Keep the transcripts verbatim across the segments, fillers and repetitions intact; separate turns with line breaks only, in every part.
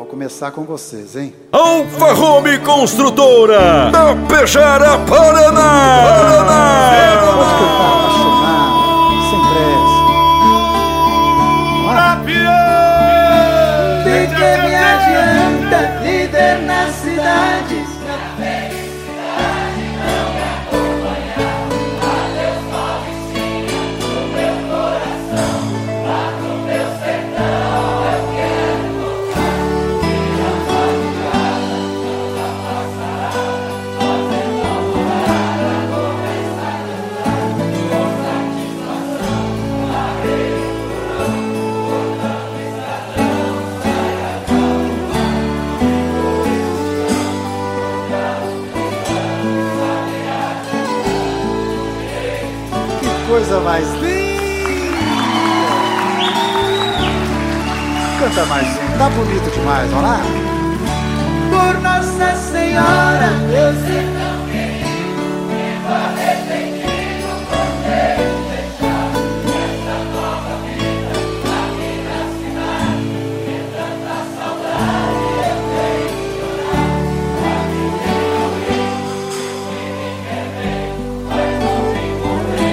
começar com vocês, hein?
Alfa Home Construtora da Pejara, Paraná. Paraná.
Pode cantar apaixonado, sem pressa.
De que me adianta líder nas cidades?
Coisa mais linda! Canta mais um, tá bonito demais, vamos lá?
Por Nossa Senhora, eu sei não querido, vivo arrependido por ter deixado essa nova vida aqui na cidade. E tanta saudade eu tenho chorado, pra ninguém ouvir, ninguém quer ver, mas não vem morrer.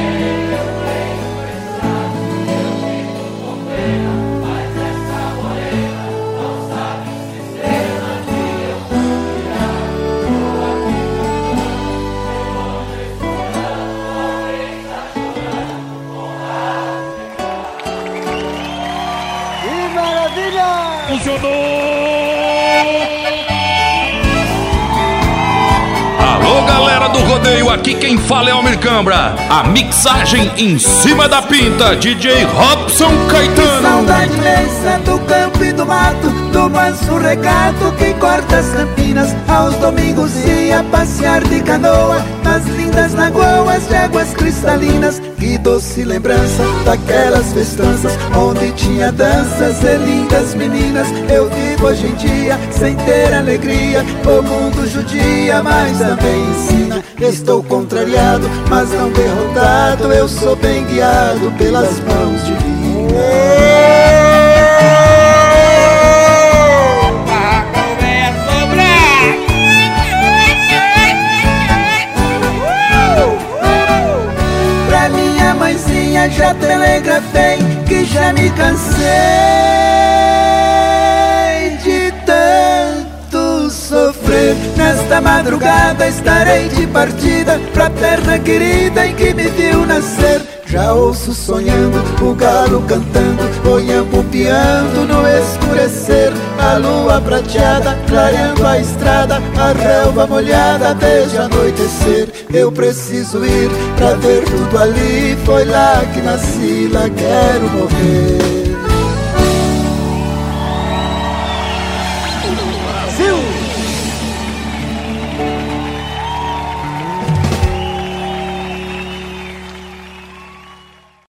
Alô, galera do rodeio, aqui quem fala é Almir Cambra. A mixagem em cima da pinta, D J Robson Caetano.
Saudade imensa do campo e do mato, do manso regato que corta as campinas. Aos domingos ia passear de canoa nas lindas lagoas de águas cristalinas. Que doce lembrança daquelas festanças onde tinha danças e lindas meninas. Eu vivo hoje em dia sem ter alegria, o mundo judia, mas também ensina. Estou contrariado, mas não derrotado, eu sou bem guiado pelas mãos divinas. Já telegrafei que já me cansei de tanto sofrer. Nesta madrugada estarei de partida pra terra querida em que me viu nascer. Já ouço sonhando o galo cantando, oiambo piando no escurecer. A lua prateada clareando a estrada, a relva molhada desde anoitecer. Eu preciso ir pra ver tudo ali, foi lá que nasci, lá quero morrer.